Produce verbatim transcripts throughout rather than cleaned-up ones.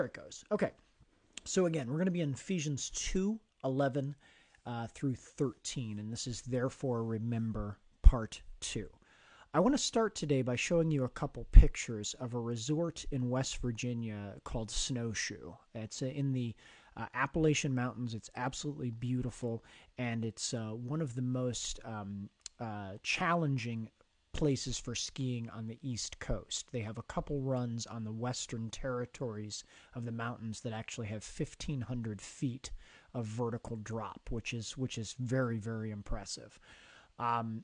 There it goes. Okay. So again, we're going to be in Ephesians two eleven uh, through thirteen, and this is Therefore Remember Part two. I want to start today by showing you a couple pictures of a resort in West Virginia called Snowshoe. It's in the uh, Appalachian Mountains. It's absolutely beautiful, and it's uh, one of the most um, uh, challenging places for skiing on the East Coast. They have a couple runs on the western territories of the mountains that actually have fifteen hundred feet of vertical drop, which is which is very, very impressive. Um,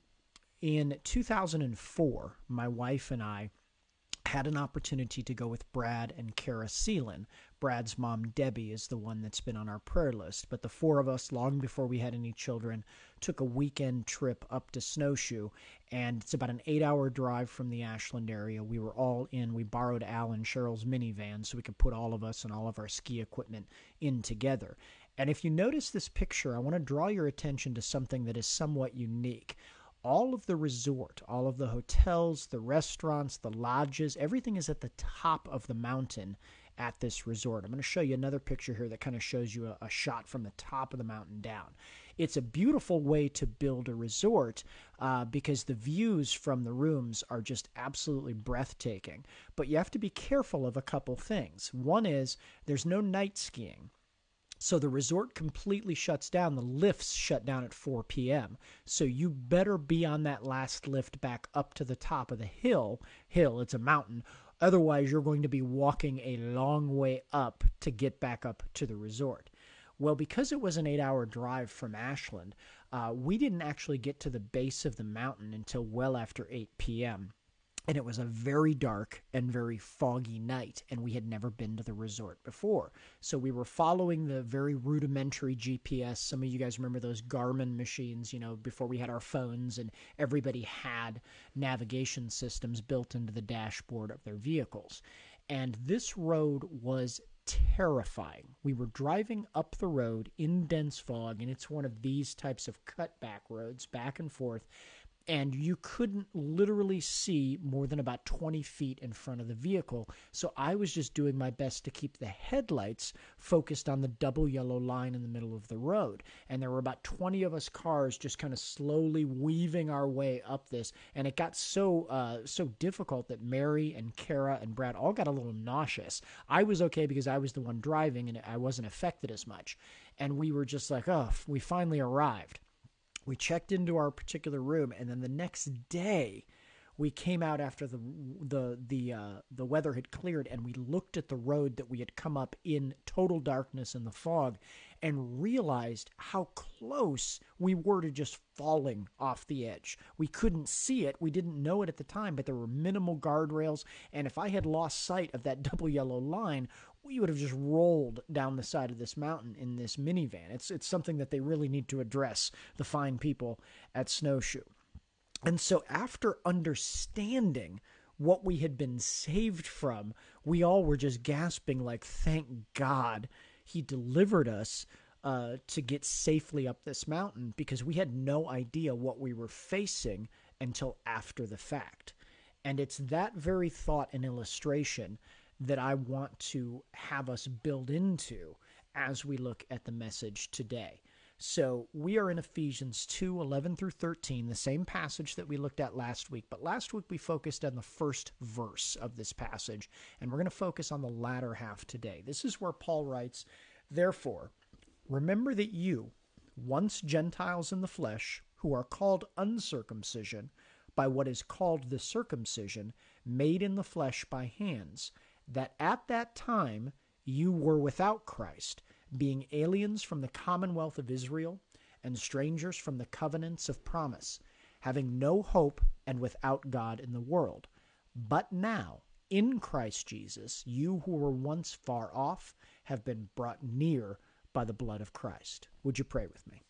in two thousand four, my wife and I had an opportunity to go with Brad and Kara Seelan. Brad's mom, Debbie, is the one that's been on our prayer list. But the four of us, long before we had any children, took a weekend trip up to Snowshoe. And it's about an eight-hour drive from the Ashland area. We were all in. We borrowed Al and Cheryl's minivan so we could put all of us and all of our ski equipment in together. And if you notice this picture, I want to draw your attention to something that is somewhat unique. All of the resort, all of the hotels, the restaurants, the lodges, everything is at the top of the mountain at this resort. I'm going to show you another picture here that kind of shows you a, a shot from the top of the mountain down. It's a beautiful way to build a resort uh, because the views from the rooms are just absolutely breathtaking. But you have to be careful of a couple things. One is there's no night skiing. So the resort completely shuts down. The lifts shut down at four p.m. So you better be on that last lift back up to the top of the hill. Hill, it's a mountain. Otherwise, you're going to be walking a long way up to get back up to the resort. Well, because it was an eight-hour drive from Ashland, uh, we didn't actually get to the base of the mountain until well after eight p.m., and it was a very dark and very foggy night, and we had never been to the resort before. So we were following the very rudimentary G P S. Some of you guys remember those Garmin machines, you know, before we had our phones, and everybody had navigation systems built into the dashboard of their vehicles. And this road was terrifying. We were driving up the road in dense fog, and it's one of these types of cutback roads, back and forth, and you couldn't literally see more than about twenty feet in front of the vehicle. So I was just doing my best to keep the headlights focused on the double yellow line in the middle of the road. And there were about twenty of us cars just kind of slowly weaving our way up this. And it got so uh, so difficult that Mary and Kara and Brad all got a little nauseous. I was okay because I was the one driving and I wasn't affected as much. And we were just like, oh, we finally arrived. We checked into our particular room, and then the next day, we came out after the the the uh, the weather had cleared, and we looked at the road that we had come up in total darkness in the fog, and realized how close we were to just falling off the edge. We couldn't see it. We didn't know it at the time, but there were minimal guardrails, and if I had lost sight of that double yellow line, we would have just rolled down the side of this mountain in this minivan. It's it's something that they really need to address, the fine people at Snowshoe. And so after understanding what we had been saved from, we all were just gasping like, thank God he delivered us uh, to get safely up this mountain, because we had no idea what we were facing until after the fact. And it's that very thought and illustration that I want to have us build into as we look at the message today. So we are in Ephesians two eleven through thirteen, the same passage that we looked at last week. But last week we focused on the first verse of this passage, and we're going to focus on the latter half today. This is where Paul writes, "Therefore, remember that you, once Gentiles in the flesh, who are called uncircumcision by what is called the circumcision, made in the flesh by hands, that at that time you were without Christ, being aliens from the commonwealth of Israel and strangers from the covenants of promise, having no hope and without God in the world. But now, in Christ Jesus, you who were once far off have been brought near by the blood of Christ." Would you pray with me?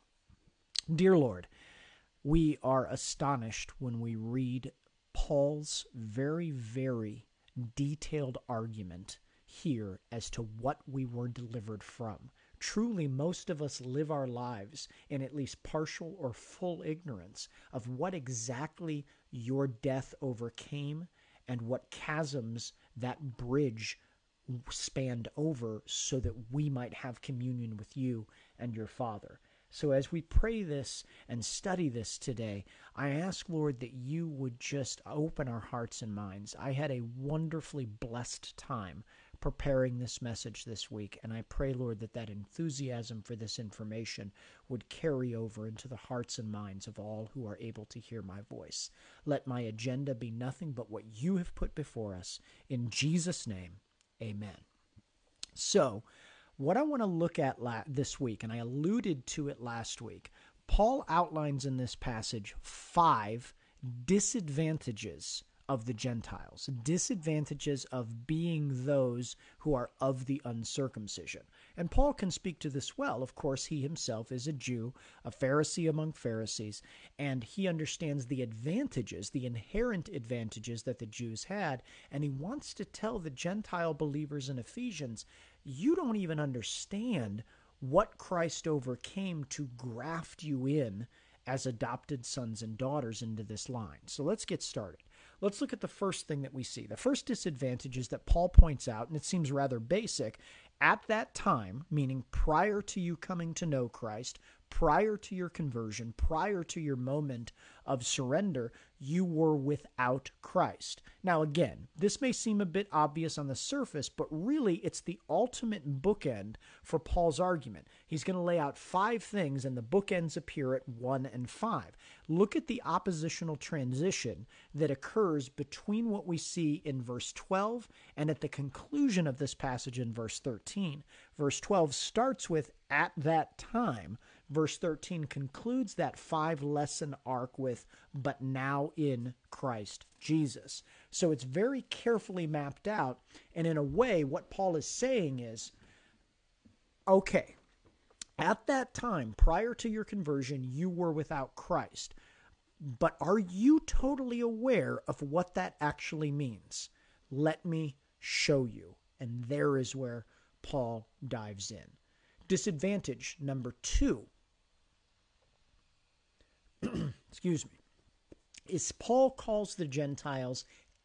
Dear Lord, we are astonished when we read Paul's very, very detailed argument here as to what we were delivered from. Truly, most of us live our lives in at least partial or full ignorance of what exactly your death overcame and what chasms that bridge spanned over so that we might have communion with you and your Father. So as we pray this and study this today, I ask, Lord, that you would just open our hearts and minds. I had a wonderfully blessed time preparing this message this week, and I pray, Lord, that that enthusiasm for this information would carry over into the hearts and minds of all who are able to hear my voice. Let my agenda be nothing but what you have put before us. In Jesus' name, amen. So, what I want to look at la- this week, and I alluded to it last week, Paul outlines in this passage five disadvantages of the Gentiles, disadvantages of being those who are of the uncircumcision. And Paul can speak to this well. Of course, he himself is a Jew, a Pharisee among Pharisees, and he understands the advantages, the inherent advantages that the Jews had, and he wants to tell the Gentile believers in Ephesians, you don't even understand what Christ overcame to graft you in as adopted sons and daughters into this line. So let's get started. Let's look at the first thing that we see. The first disadvantage is that Paul points out, and it seems rather basic, at that time, meaning prior to you coming to know Christ, prior to your conversion, prior to your moment of surrender, you were without Christ. Now again, this may seem a bit obvious on the surface, but really it's the ultimate bookend for Paul's argument. He's going to lay out five things, and the bookends appear at one and five. Look at the oppositional transition that occurs between what we see in verse twelve and at the conclusion of this passage in verse thirteen. Verse twelve starts with, at that time. Verse thirteen concludes that five-lesson arc with, but now in Christ Jesus. So it's very carefully mapped out, and in a way, what Paul is saying is, okay, at that time, prior to your conversion, you were without Christ. But are you totally aware of what that actually means? Let me show you. And there is where Paul dives in. Disadvantage number two, excuse me, is Paul calls the Gentiles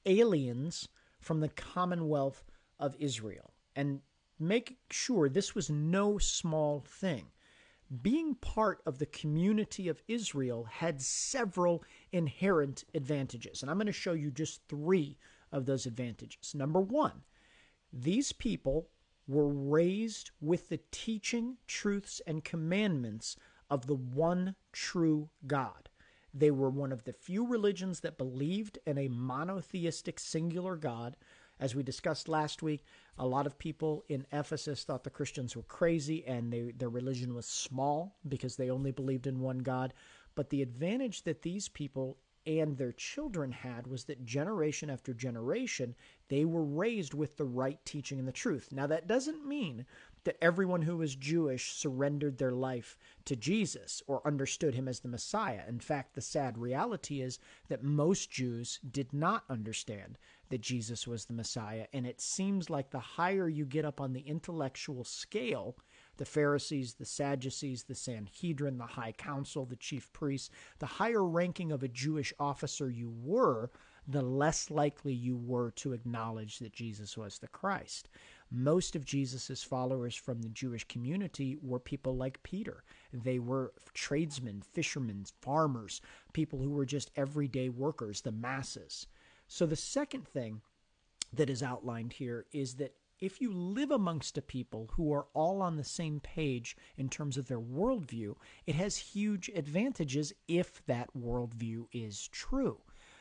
aliens from the commonwealth of Israel. And make sure this was no small thing. Being part of the community of Israel had several inherent advantages, and I'm going to show you just three of those advantages. Number one, these people were raised with the teaching, truths, and commandments of the one true God. They were one of the few religions that believed in a monotheistic singular God. As we discussed last week, a lot of people in Ephesus thought the Christians were crazy and they, their religion was small because they only believed in one God. But the advantage that these people and their children had was that generation after generation, they were raised with the right teaching and the truth. Now, that doesn't mean that everyone who was Jewish surrendered their life to Jesus or understood him as the Messiah. In fact, the sad reality is that most Jews did not understand that Jesus was the Messiah, and it seems like the higher you get up on the intellectual scale, the Pharisees, the Sadducees, the Sanhedrin, the High Council, the chief priests, the higher ranking of a Jewish officer you were, the less likely you were to acknowledge that Jesus was the Christ. Most of Jesus' followers from the Jewish community were people like Peter. They were tradesmen, fishermen, farmers, people who were just everyday workers, the masses. So the second thing that is outlined here is that if you live amongst a people who are all on the same page in terms of their worldview, it has huge advantages if that worldview is true.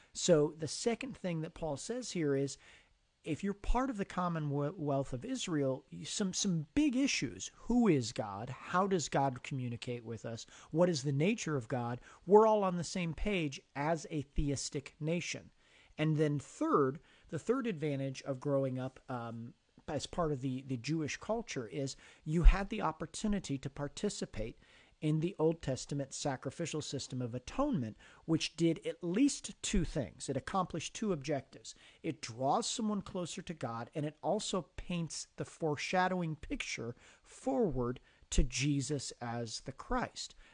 So the second thing that Paul says here is, if you're part of the commonwealth of Israel, some, some big issues. Who is God? How does God communicate with us? What is the nature of God? We're all on the same page as a theistic nation. And then third, the third advantage of growing up um, as part of the, the Jewish culture is you had the opportunity to participate in the Old Testament sacrificial system of atonement, which did at least two things. It accomplished two objectives. It draws someone closer to God, and it also paints the foreshadowing picture forward to Jesus as the Christ.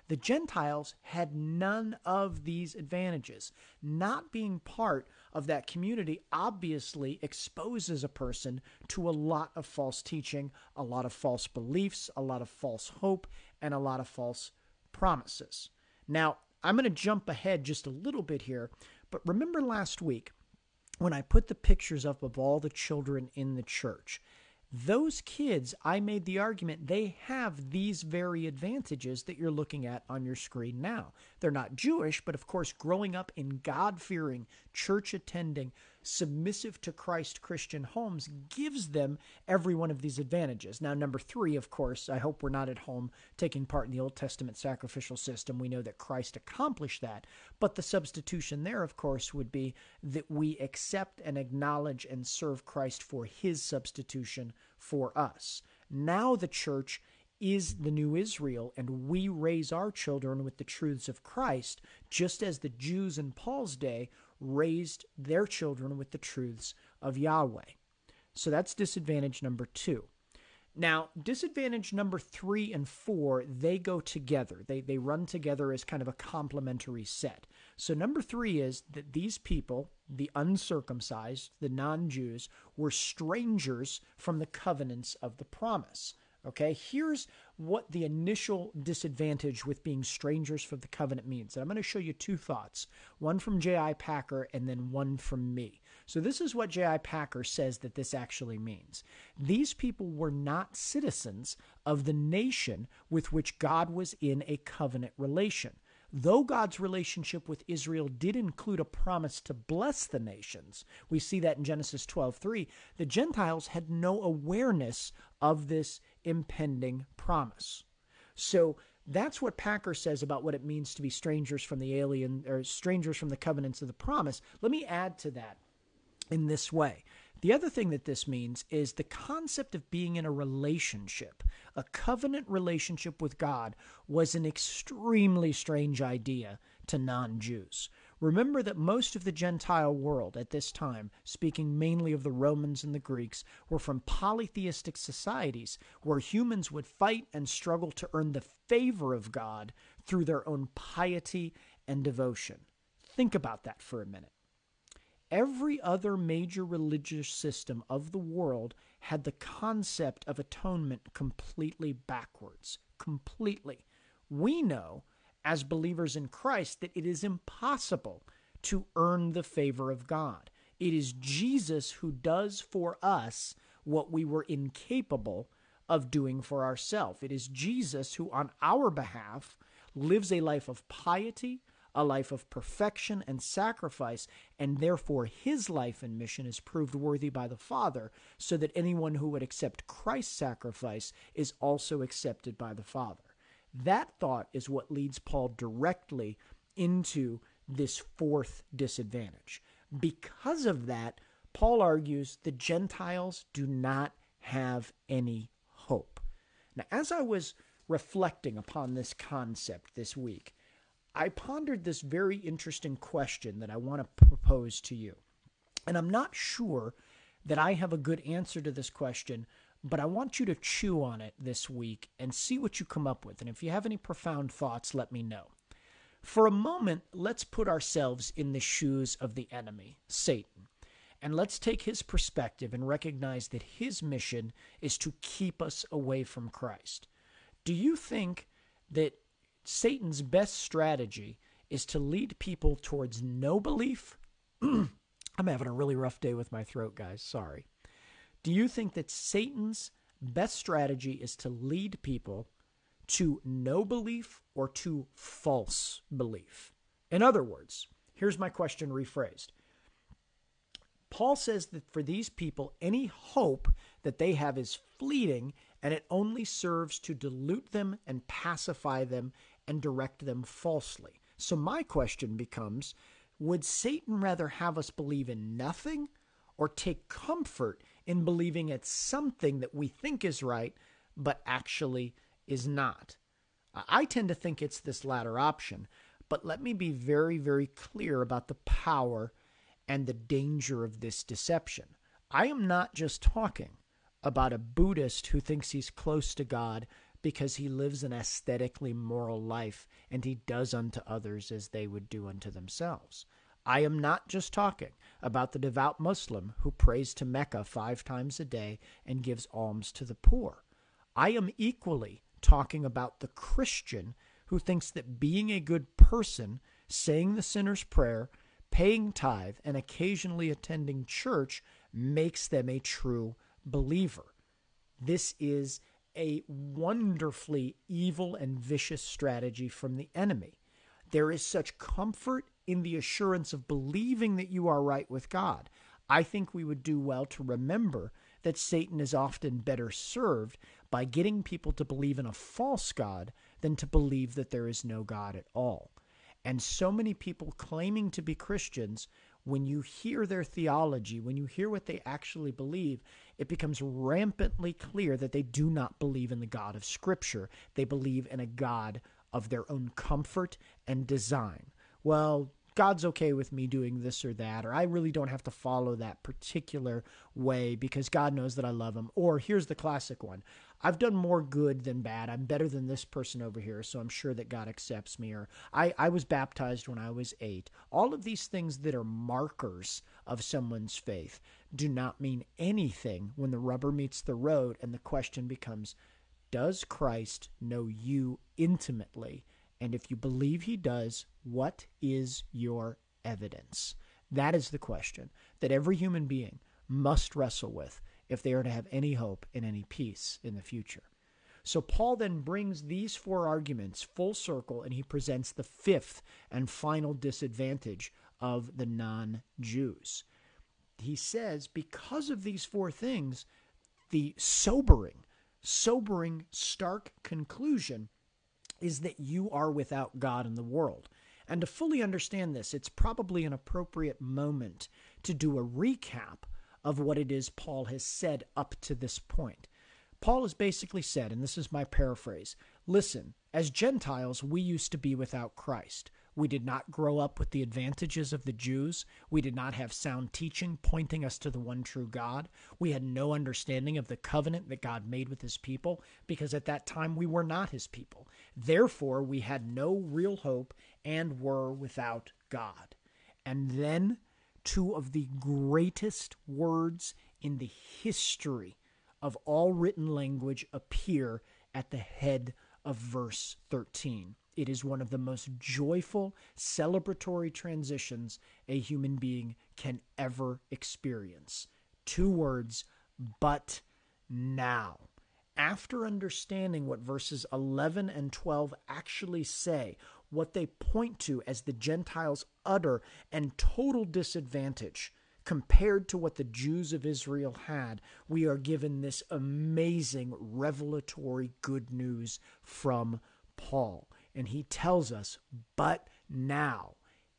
The Gentiles had none of these advantages. Not being part of that community obviously exposes a person to a lot of false teaching, a lot of false beliefs, a lot of false hope, and a lot of false promises. Now, I'm going to jump ahead just a little bit here, but remember last week when I put the pictures up of all the children in the church? Those kids, I made the argument, they have these very advantages that you're looking at on your screen now. They're not Jewish, but of course, growing up in God-fearing, church-attending, submissive to Christ Christian homes gives them every one of these advantages. Now, number three, of course, I hope we're not at home taking part in the Old Testament sacrificial system. We know that Christ accomplished that, but the substitution there, of course, would be that we accept and acknowledge and serve Christ for his substitution for us. Now the church is the new Israel, and we raise our children with the truths of Christ, just as the Jews in Paul's day raised their children with the truths of Yahweh. So that's disadvantage number two. Now, disadvantage number three and four, they go together. They, they run together as kind of a complementary set. So number three is that these people, the uncircumcised, the non-Jews, were strangers from the covenants of the promise. Okay, here's what the initial disadvantage with being strangers from the covenant means. And I'm going to show you two thoughts, one from J I Packer and then one from me. So this is what J I Packer says that this actually means. These people were not citizens of the nation with which God was in a covenant relation. Though God's relationship with Israel did include a promise to bless the nations, we see that in Genesis twelve three, the Gentiles had no awareness of this impending promise. So that's what Packer says about what it means to be strangers from the alien, or strangers from the covenants of the promise. Let me add to that in this way. The other thing that this means is the concept of being in a relationship, a covenant relationship with God, was an extremely strange idea to non-Jews. Remember that most of the Gentile world at this time, speaking mainly of the Romans and the Greeks, were from polytheistic societies where humans would fight and struggle to earn the favor of God through their own piety and devotion. Think about that for a minute. Every other major religious system of the world had the concept of atonement completely backwards. Completely. We know, as believers in Christ, that it is impossible to earn the favor of God. It is Jesus who does for us what we were incapable of doing for ourselves. It is Jesus who, on our behalf, lives a life of piety, a life of perfection and sacrifice, and therefore his life and mission is proved worthy by the Father, so that anyone who would accept Christ's sacrifice is also accepted by the Father. That thought is what leads Paul directly into this fourth disadvantage. Because of that, Paul argues the Gentiles do not have any hope. Now, as I was reflecting upon this concept this week, I pondered this very interesting question that I want to propose to you. And I'm not sure that I have a good answer to this question, but I want you to chew on it this week and see what you come up with. And if you have any profound thoughts, let me know. For a moment, let's put ourselves in the shoes of the enemy, Satan. And let's take his perspective and recognize that his mission is to keep us away from Christ. Do you think that Satan's best strategy is to lead people towards no belief? I'm having a really rough day with my throat, guys. Sorry. Do you think that Satan's best strategy is to lead people to no belief or to false belief? In other words, here's my question rephrased. Paul says that for these people, any hope that they have is fleeting, and it only serves to dilute them and pacify them and direct them falsely. So my question becomes, would Satan rather have us believe in nothing or take comfort in believing it's something that we think is right, but actually is not? I tend to think it's this latter option, but let me be very, very clear about the power and the danger of this deception. I am not just talking about a Buddhist who thinks he's close to God because he lives an aesthetically moral life and he does unto others as they would do unto themselves. I am not just talking about the devout Muslim who prays to Mecca five times a day and gives alms to the poor. I am equally talking about the Christian who thinks that being a good person, saying the sinner's prayer, paying tithe, and occasionally attending church makes them a true believer. This is a wonderfully evil and vicious strategy from the enemy. There is such comfort in the assurance of believing that you are right with God. I think we would do well to remember that Satan is often better served by getting people to believe in a false God than to believe that there is no God at all. And so many people claiming to be Christians, when you hear their theology, when you hear what they actually believe, it becomes rampantly clear that they do not believe in the God of Scripture. They believe in a God of their own comfort and design. Well, God's okay with me doing this or that, or I really don't have to follow that particular way because God knows that I love him. Or here's the classic one. I've done more good than bad. I'm better than this person over here, so I'm sure that God accepts me. Or I, I was baptized when I was eight. All of these things that are markers of someone's faith do not mean anything when the rubber meets the road and the question becomes, does Christ know you intimately? And if you believe he does, what is your evidence? That is the question that every human being must wrestle with if they are to have any hope and any peace in the future. So Paul then brings these four arguments full circle, and he presents the fifth and final disadvantage of the non-Jews. He says, because of these four things, the sobering, sobering, stark conclusion is that you are without God in the world. And to fully understand this, it's probably an appropriate moment to do a recap of what it is Paul has said up to this point. Paul has basically said, and this is my paraphrase, listen, as Gentiles, we used to be without Christ. We did not grow up with the advantages of the Jews. We did not have sound teaching pointing us to the one true God. We had no understanding of the covenant that God made with his people because at that time we were not his people. Therefore, we had no real hope and were without God. And then two of the greatest words in the history of all written language appear at the head of verse thirteen. It is one of the most joyful, celebratory transitions a human being can ever experience. Two words, but now. After understanding what verses eleven and twelve actually say, what they point to as the Gentiles' utter and total disadvantage compared to what the Jews of Israel had, we are given this amazing revelatory good news from Paul. And he tells us, but now,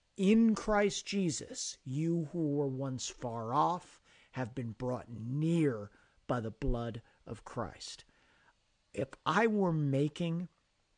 in Christ Jesus, you who were once far off have been brought near by the blood of Christ. If I were making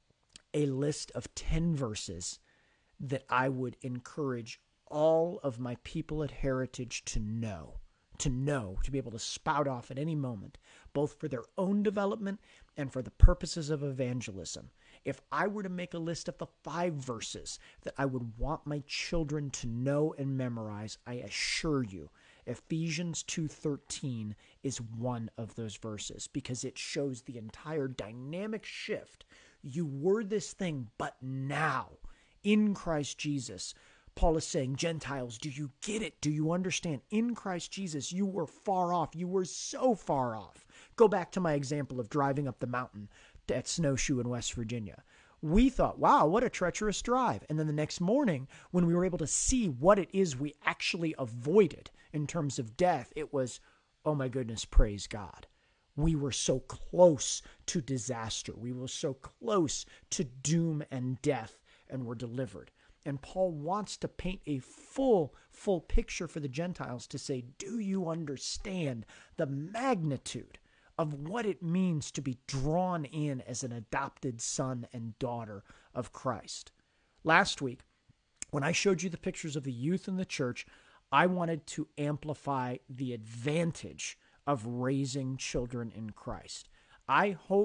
a list of ten verses that I would encourage all of my people at Heritage to know, to know, to be able to spout off at any moment, both for their own development and for the purposes of evangelism. If I were to make a list of the five verses that I would want my children to know and memorize, I assure you, Ephesians two thirteen is one of those verses because it shows the entire dynamic shift. You were this thing, but now, in Christ Jesus, Paul is saying, Gentiles, do you get it? Do you understand? In Christ Jesus, you were far off. You were so far off. Go back to my example of driving up the mountain at Snowshoe in West Virginia. We thought, wow, what a treacherous drive. And then the next morning, when we were able to see what it is we actually avoided in terms of death, it was, oh my goodness, praise God. We were so close to disaster. We were so close to doom and death, and were delivered. And Paul wants to paint a full, full picture for the Gentiles to say, do you understand the magnitude of what it means to be drawn in as an adopted son and daughter of Christ? Last week, when I showed you the pictures of the youth in the church, I wanted to amplify the advantage of raising children in Christ. I hope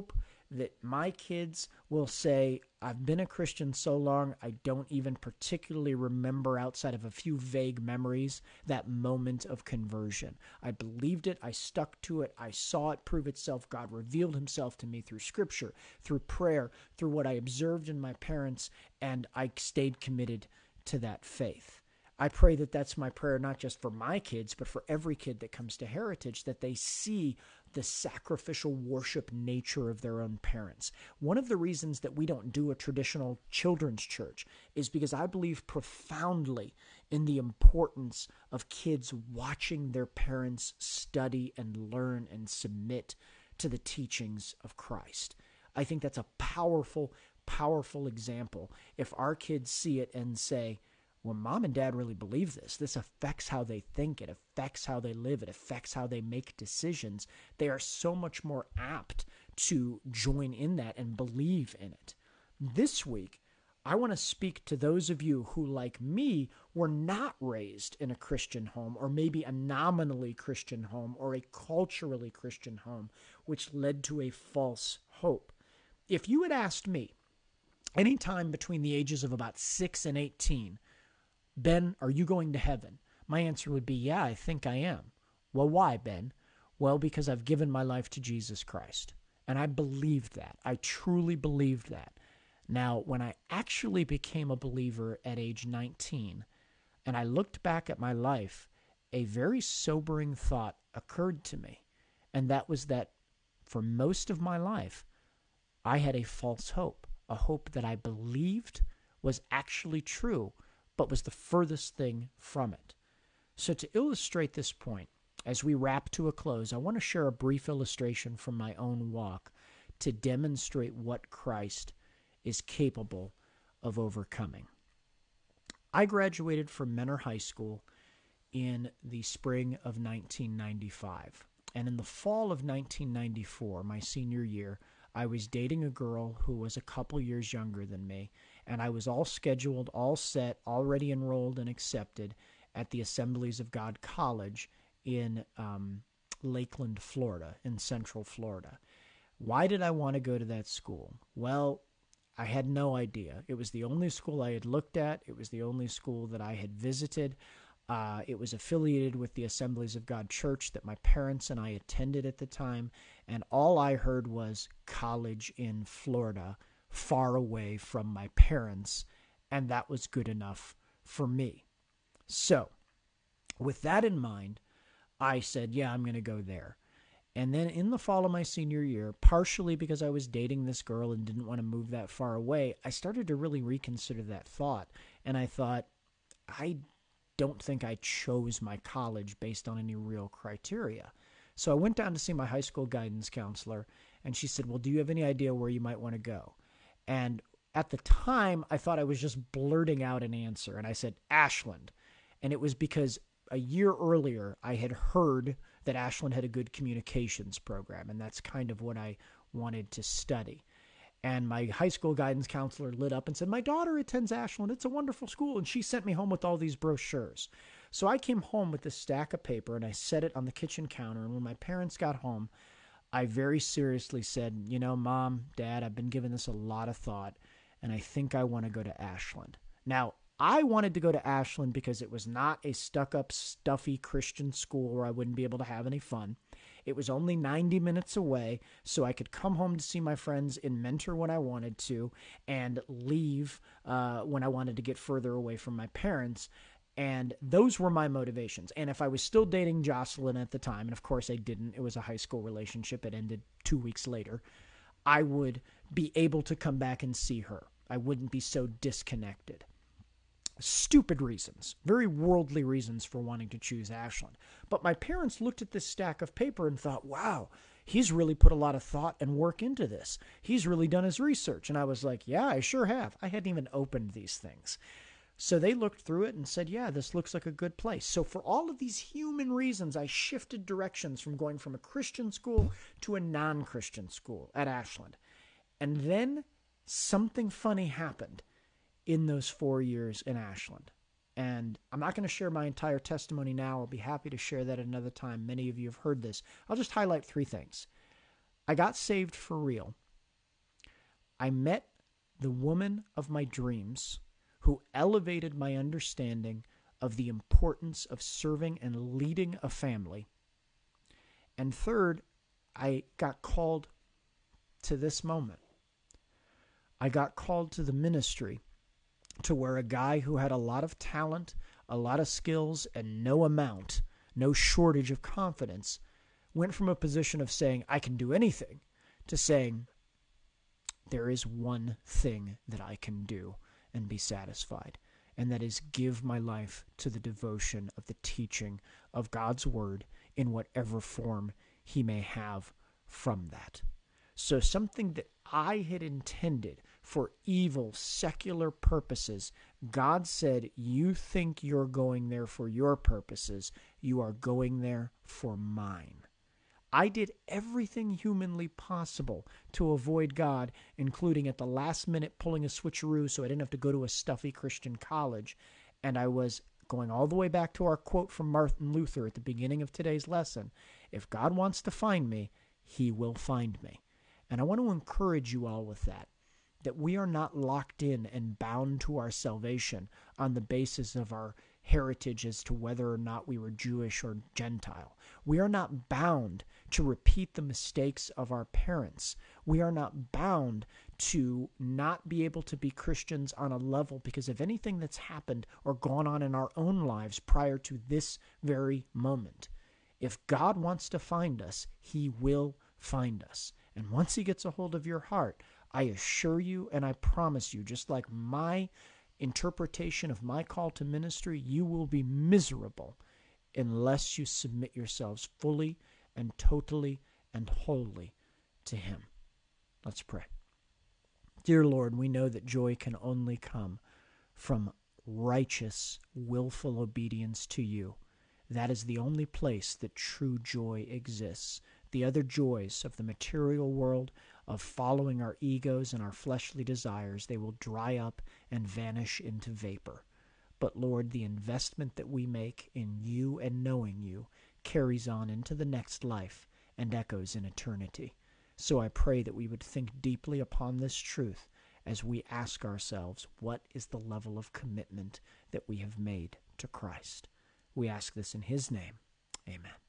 that my kids will say, I've been a Christian so long, I don't even particularly remember, outside of a few vague memories, that moment of conversion. I believed it. I stuck to it. I saw it prove itself. God revealed himself to me through scripture, through prayer, through what I observed in my parents, and I stayed committed to that faith. I pray that that's my prayer, not just for my kids, but for every kid that comes to Heritage, that they see the sacrificial worship nature of their own parents. One of the reasons that we don't do a traditional children's church is because I believe profoundly in the importance of kids watching their parents study and learn and submit to the teachings of Christ. I think that's a powerful, powerful example. If our kids see it and say, well, mom and dad really believe this. This affects how they think. It affects how they live. It affects how they make decisions. They are so much more apt to join in that and believe in it. This week, I want to speak to those of you who, like me, were not raised in a Christian home, or maybe a nominally Christian home, or a culturally Christian home, which led to a false hope. If you had asked me any time between the ages of about six and eighteen, Ben, are you going to heaven? My answer would be, yeah, I think I am. Well, why, Ben? Well, because I've given my life to Jesus Christ. And I believed that. I truly believed that. Now, when I actually became a believer at age nineteen, and I looked back at my life, a very sobering thought occurred to me. And that was that for most of my life, I had a false hope, a hope that I believed was actually true, but was the furthest thing from it. So to illustrate this point, as we wrap to a close, I want to share a brief illustration from my own walk to demonstrate what Christ is capable of overcoming. I graduated from Menor High School in the spring of nineteen ninety-five. And in the fall of nineteen ninety-four, my senior year, I was dating a girl who was a couple years younger than me, and I was all scheduled, all set, already enrolled and accepted at the Assemblies of God College in um, Lakeland, Florida, in Central Florida. Why did I want to go to that school? Well, I had no idea. It was the only school I had looked at. It was the only school that I had visited. Uh, it was affiliated with the Assemblies of God Church that my parents and I attended at the time, and all I heard was college in Florida, far away from my parents, and that was good enough for me. So, with that in mind, I said, yeah, I'm going to go there. And then in the fall of my senior year, partially because I was dating this girl and didn't want to move that far away, I started to really reconsider that thought, and I thought, I don't think I chose my college based on any real criteria. So I went down to see my high school guidance counselor, and she said, well, do you have any idea where you might want to go? And at the time, I thought I was just blurting out an answer, and I said, Ashland. And it was because a year earlier, I had heard that Ashland had a good communications program, and that's kind of what I wanted to study. And my high school guidance counselor lit up and said, my daughter attends Ashland. It's a wonderful school. And she sent me home with all these brochures. So I came home with this stack of paper, and I set it on the kitchen counter. And when my parents got home, I very seriously said, you know, Mom, Dad, I've been giving this a lot of thought, and I think I want to go to Ashland. Now, I wanted to go to Ashland because it was not a stuck-up, stuffy Christian school where I wouldn't be able to have any fun. It was only ninety minutes away, so I could come home to see my friends in Mentor when I wanted to and leave uh, when I wanted to get further away from my parents. And those were my motivations. And if I was still dating Jocelyn at the time, and of course I didn't, it was a high school relationship, it ended two weeks later, I would be able to come back and see her. I wouldn't be so disconnected. Stupid reasons, very worldly reasons for wanting to choose Ashland. But my parents looked at this stack of paper and thought, wow, he's really put a lot of thought and work into this. He's really done his research. And I was like, yeah, I sure have. I hadn't even opened these things. So they looked through it and said, yeah, this looks like a good place. So for all of these human reasons, I shifted directions from going from a Christian school to a non-Christian school at Ashland. And then something funny happened in those four years in Ashland. And I'm not going to share my entire testimony now. I'll be happy to share that another time. Many of you have heard this. I'll just highlight three things. I got saved for real. I met the woman of my dreams who elevated my understanding of the importance of serving and leading a family. And third, I got called to this moment. I got called to the ministry to where a guy who had a lot of talent, a lot of skills, and no amount, no shortage of confidence, went from a position of saying, I can do anything, to saying, there is one thing that I can do and be satisfied, and that is give my life to the devotion of the teaching of God's Word in whatever form He may have from that. So something that I had intended for evil, secular purposes, God said, you think you're going there for your purposes, you are going there for mine. I did everything humanly possible to avoid God, including at the last minute pulling a switcheroo so I didn't have to go to a stuffy Christian college. And I was going all the way back to our quote from Martin Luther at the beginning of today's lesson. If God wants to find me, He will find me. And I want to encourage you all with that, that we are not locked in and bound to our salvation on the basis of our heritage as to whether or not we were Jewish or Gentile. We are not bound to repeat the mistakes of our parents. We are not bound to not be able to be Christians on a level because of anything that's happened or gone on in our own lives prior to this very moment. If God wants to find us, He will find us. And once He gets a hold of your heart, I assure you and I promise you, just like my interpretation of my call to ministry, you will be miserable unless you submit yourselves fully and totally and wholly to Him. Let's pray. Dear Lord, we know that joy can only come from righteous, willful obedience to You. That is the only place that true joy exists. The other joys of the material world, of following our egos and our fleshly desires, they will dry up and vanish into vapor. But Lord, the investment that we make in You and knowing You carries on into the next life and echoes in eternity. So I pray that we would think deeply upon this truth as we ask ourselves, what is the level of commitment that we have made to Christ? We ask this in His name. Amen.